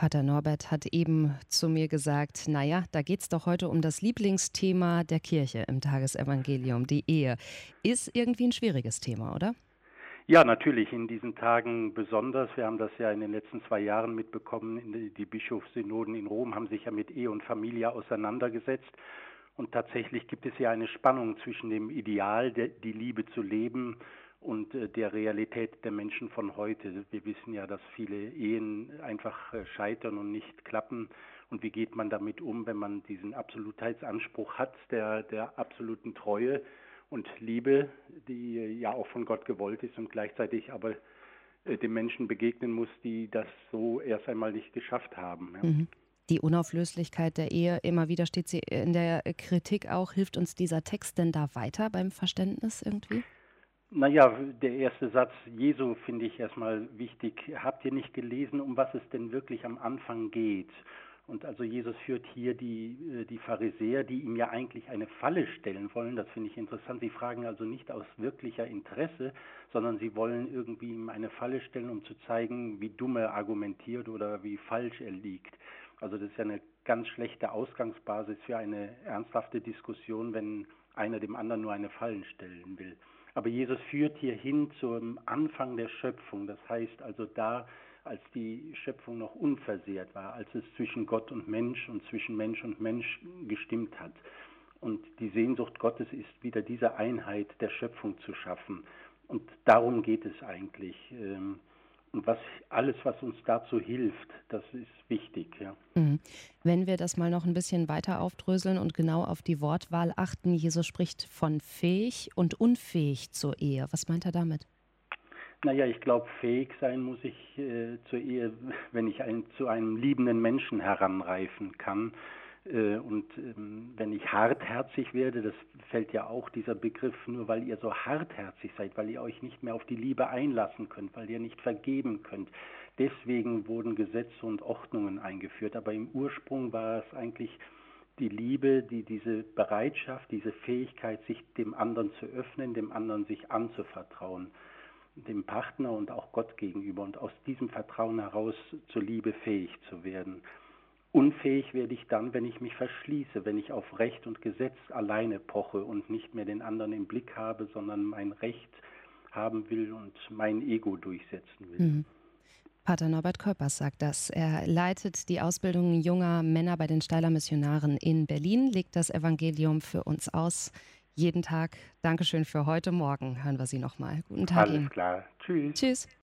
Pater Norbert hat eben zu mir gesagt, naja, da geht's doch heute um das Lieblingsthema der Kirche im Tagesevangelium, die Ehe. Ist irgendwie ein schwieriges Thema, oder? Ja, natürlich in diesen Tagen besonders. Wir haben das ja in den letzten 2 Jahren mitbekommen. Die Bischofssynoden in Rom haben sich ja mit Ehe und Familie auseinandergesetzt. Und tatsächlich gibt es ja eine Spannung zwischen dem Ideal, die Liebe zu leben, und der Realität der Menschen von heute. Wir wissen ja, dass viele Ehen einfach scheitern und nicht klappen. Und wie geht man damit um, wenn man diesen Absolutheitsanspruch hat, der absoluten Treue und Liebe, die ja auch von Gott gewollt ist und gleichzeitig aber den Menschen begegnen muss, die das so erst einmal nicht geschafft haben. Ja. Mhm. Die Unauflöslichkeit der Ehe, immer wieder steht sie in der Kritik auch. Hilft uns dieser Text denn da weiter beim Verständnis irgendwie? Naja, der erste Satz Jesu finde ich erstmal wichtig. Habt ihr nicht gelesen, um was es denn wirklich am Anfang geht? Und also Jesus führt hier die Pharisäer, die ihm ja eigentlich eine Falle stellen wollen. Das finde ich interessant. Sie fragen also nicht aus wirklicher Interesse, sondern sie wollen irgendwie ihm eine Falle stellen, um zu zeigen, wie dumm er argumentiert oder wie falsch er liegt. Also das ist ja eine ganz schlechte Ausgangsbasis für eine ernsthafte Diskussion, wenn einer dem anderen nur eine Falle stellen will. Aber Jesus führt hier hin zum Anfang der Schöpfung. Das heißt also da, als die Schöpfung noch unversehrt war, als es zwischen Gott und zwischen Mensch und Mensch gestimmt hat. Und die Sehnsucht Gottes ist, wieder diese Einheit der Schöpfung zu schaffen. Und darum geht es eigentlich. Und was uns dazu hilft, das ist wichtig. Ja. Mhm. Wenn wir das mal noch ein bisschen weiter aufdröseln und genau auf die Wortwahl achten, Jesus spricht von fähig und unfähig zur Ehe. Was meint er damit? Naja, ich glaube, fähig sein muss ich zur Ehe, wenn ich zu einem liebenden Menschen heranreifen kann. Wenn ich hartherzig werde, das fällt ja auch dieser Begriff, nur weil ihr so hartherzig seid, weil ihr euch nicht mehr auf die Liebe einlassen könnt, weil ihr nicht vergeben könnt. Deswegen wurden Gesetze und Ordnungen eingeführt. Aber im Ursprung war es eigentlich die Liebe, die diese Bereitschaft, diese Fähigkeit, sich dem anderen zu öffnen, dem anderen sich anzuvertrauen, dem Partner und auch Gott gegenüber, und aus diesem Vertrauen heraus zur Liebe fähig zu werden. Unfähig werde ich dann, wenn ich mich verschließe, wenn ich auf Recht und Gesetz alleine poche und nicht mehr den anderen im Blick habe, sondern mein Recht haben will und mein Ego durchsetzen will. Mhm. Pater Norbert Kolpers sagt das. Er leitet die Ausbildung junger Männer bei den Steiler Missionaren in Berlin, legt das Evangelium für uns aus. Jeden Tag. Dankeschön für heute. Morgen hören wir Sie nochmal. Guten Tag Alles Ihnen. klar. Tschüss. Tschüss.